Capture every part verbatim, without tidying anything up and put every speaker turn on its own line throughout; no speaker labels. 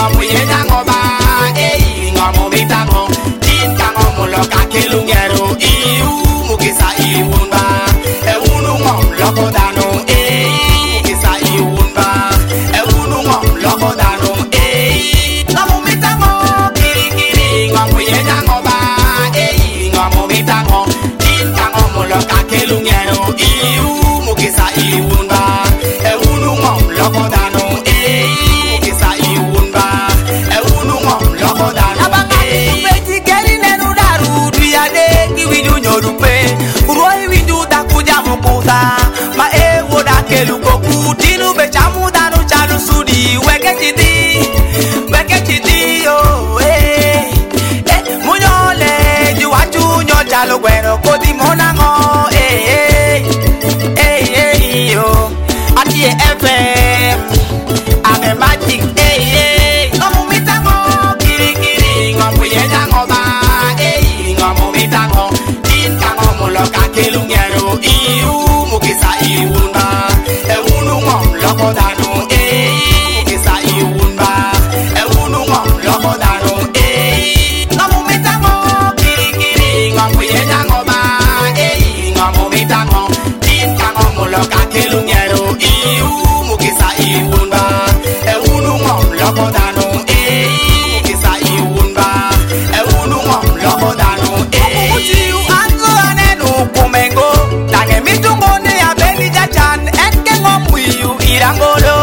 ngomu yenya ngoba eh ngomu bitango tinka ngomu loka kelungero iu mukisa iwunba e unu ngom loko dano eh mukisa iwunba e unu ngom loko dano eh ngomu bitango kiri kiri ngomu yenya ngoba eh ngomu bitango tinka ngomu loka kelungero iu mukisa iwunba e unu ngom loko dano eh mukisa iwunba e unu ngom loko dano eh
Peti keri nenu daru duade kiwidu nyorupe uroi windu takuja mukuta ma e woda kelu koku tinu be chamu danu chalu sudi weke chiti weke chiti yo eh eh munyole juwachu nyo chalu gwero kodi monango eh eh eh yo ati F M ame magic eh eh
ngomu bitango kiri kiri ngomu yenya ngoba eh ngomu bitango tinka ngomu loka kelungero iu mukisa iwunba e unu ngom loko dano eh mukisa iwunba e unu ngom loko dano eh ngomu bitango kiri kiri ngomu yenya ngoba eh ngomu bitango tinka ngomu loka kelungero iu mukisa iwunba e unu ngom loko dano eh mukisa iwunba e unu ngom loko dano eh
Uti anzo anenu kumengo Tange mitungo ne abeli jachan Enke ngomwi yu irangolo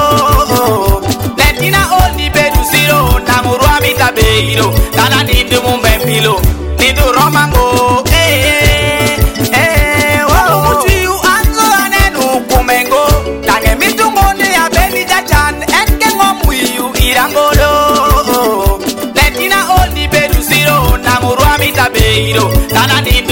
Letina oni bedu zero Namurua mita beiro Tana nindu mumbempilo Nindu romango Eh eh eh oh. Uti anzo anenu kumengo Tange mitungo ne abeli jachan Enke ngomwi yu irangolo Letina oni bedu zero Namurua mita beiro Tana nindu